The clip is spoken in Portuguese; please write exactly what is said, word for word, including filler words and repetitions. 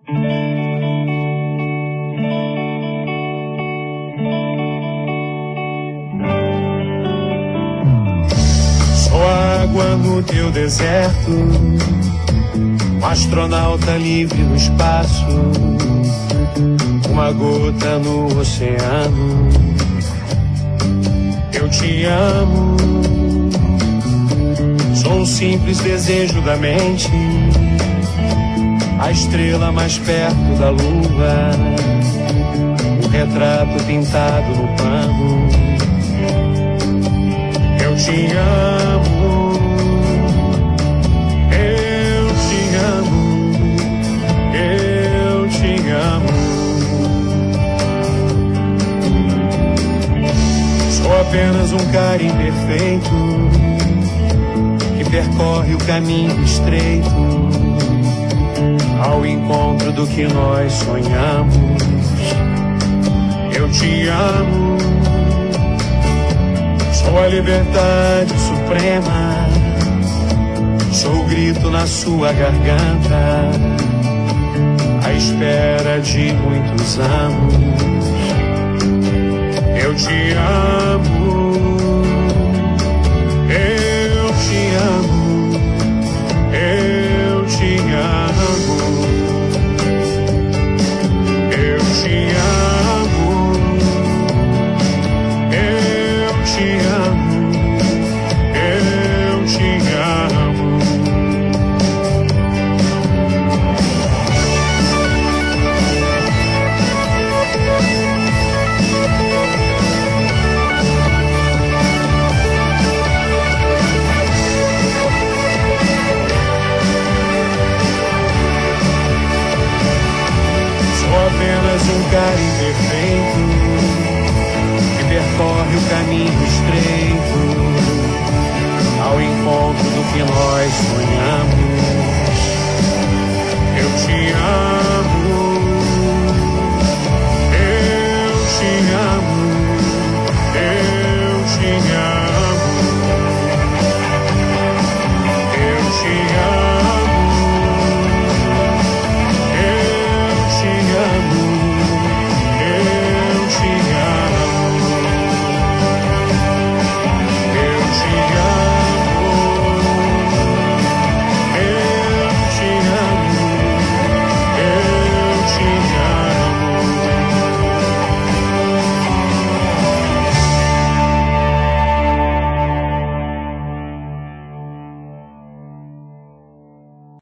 Sou água no teu deserto, um astronauta livre no espaço, uma gota no oceano. Eu te amo, sou um simples desejo da mente, a estrela mais perto da lua, o retrato pintado no pano. Eu te amo, eu te amo, eu te amo. Sou apenas um cara imperfeito que percorre o caminho estreito ao encontro do que nós sonhamos. Eu te amo, sou a liberdade suprema, sou o grito na sua garganta, à espera de muitos anos. Eu te amo, eu te amo, eu te amo, eu te amo, eu te amo, eu te amo. Apenas um cara imperfeito que percorre o caminho estreito ao encontro do que nós sonhamos.